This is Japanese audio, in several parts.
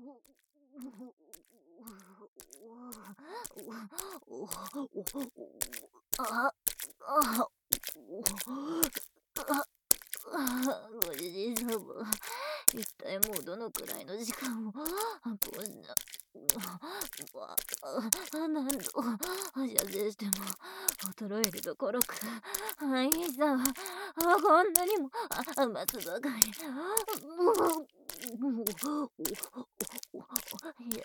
あ、あ、ご主人様、一体もうどのくらいの時間をこうしな、何度射精しても衰えるどころか、いざこんなにも待つばかり。いや、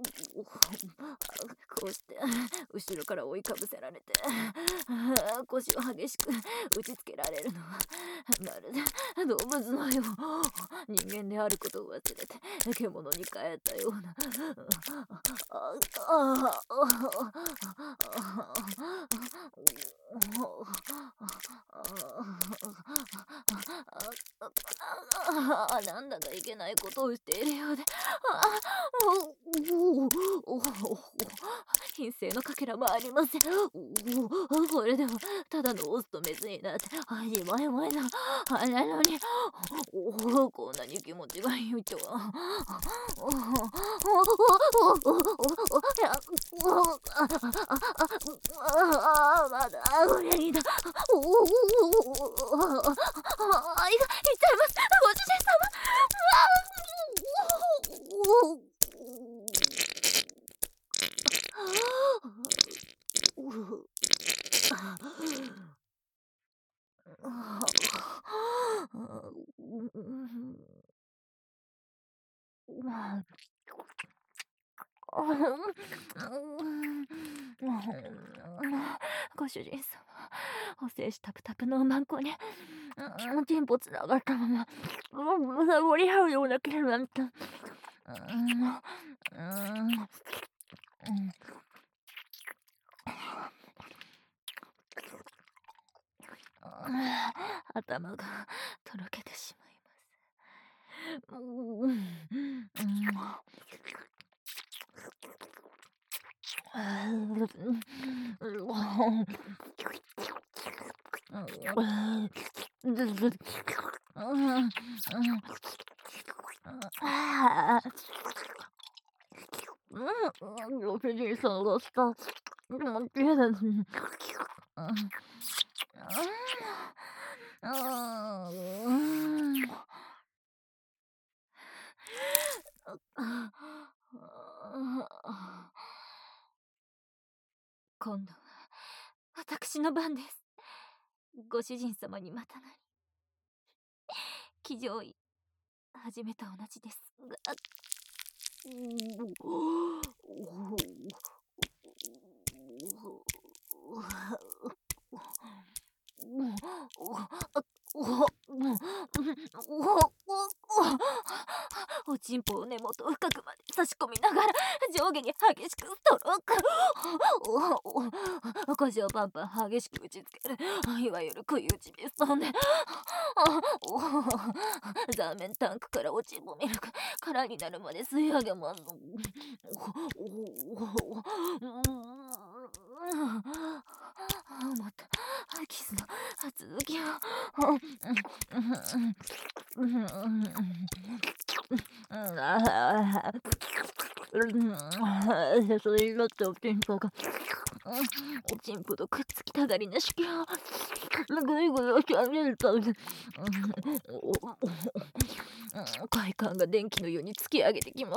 こうして後ろから追いかぶせられて腰を激しく打ちつけられるのはまるで動物のよう、人間であることを忘れて獣に変えたような。なんだかいけないことをしているようで、品性のかけらもありません。これでもただのオスとメスになってしまいまいななのに、こんなに気持ちがいいとは。まだ無理だ。いっちゃいます、ご主人様。ご主人様、お精子タプタプのマンコにチンポつながったまま触り合うような気になった。頭がとろけてしまいます。ご主人さんがした気持ちいいですね。今度は私の番です。ご主人様にまたなり。騎乗位、初めと同じですが。おちんぽを根元深くまで差し込みながら上下に激しくストローク。腰をパンパン激しく打ちつける、いわゆる食い打ちピストンで、座面タンクからおちんぽミルク空になるまで吸い上げます。またキスの続きを。それになっておちんぽがおちんぽとくっつきたがりなしきをぐいぐい押し上げると快感が電気のように突き上げてきます。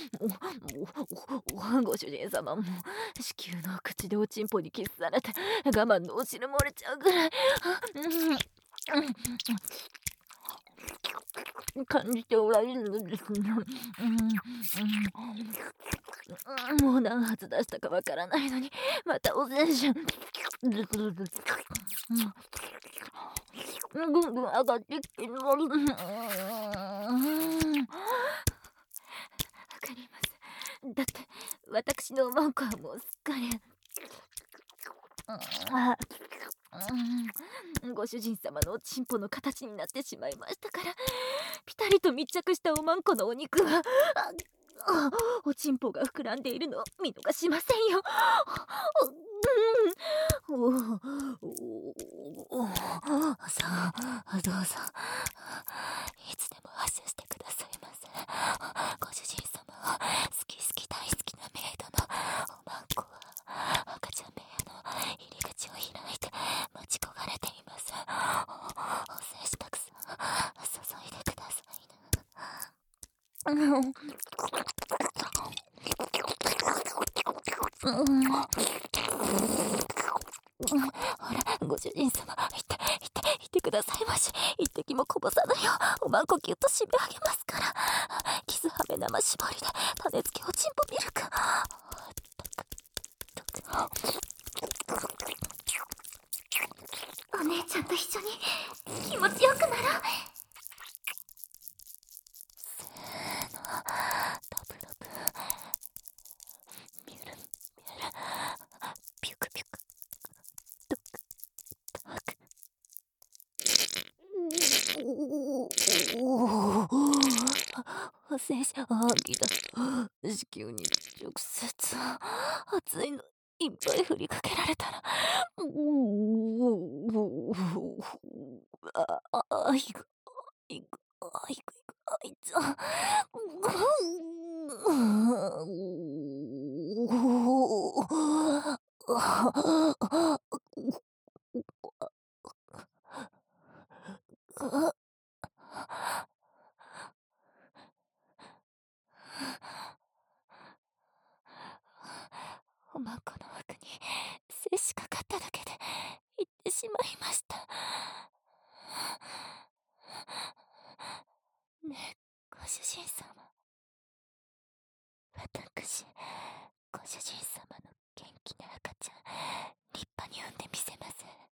ご主人様も子宮の口でおちんぽにキスされて我慢のお汁漏れちゃうぐらい感じておられるのですね。もう何発出したかわからないのにまたお精子ぐんぐん上がってきてる。わかります。だって私のマンコはもうすっかりご主人様のおちんぽの形になってしまいましたから、ピタリと密着したおまんこのお肉はおちんぽが膨らんでいるのを見逃しませんよ。さあどうぞいつでも発射してくださいませ、ご主人様。 うん、ほら、ご主人様、いてくださいまし。一滴もこぼさぬよう、おまんこぎゅっと締め上げますから。キスハメ生絞りで、種付けおちんぽミルク。お姉ちゃんと一緒に気持ちよくなろう。せーの、ダブダブ、ミュルミュル、ピュクピュク、ドクタク。精子吐き出す。子宮に直接熱いのいっぱい振りかけられたら、いく、いく、いく、あいつ。おまんこの枠に精子かかっただけで行ってしまいました。ねえ、ご主人様。私、ご主人様の元気な赤ちゃん、立派に産んでみせます。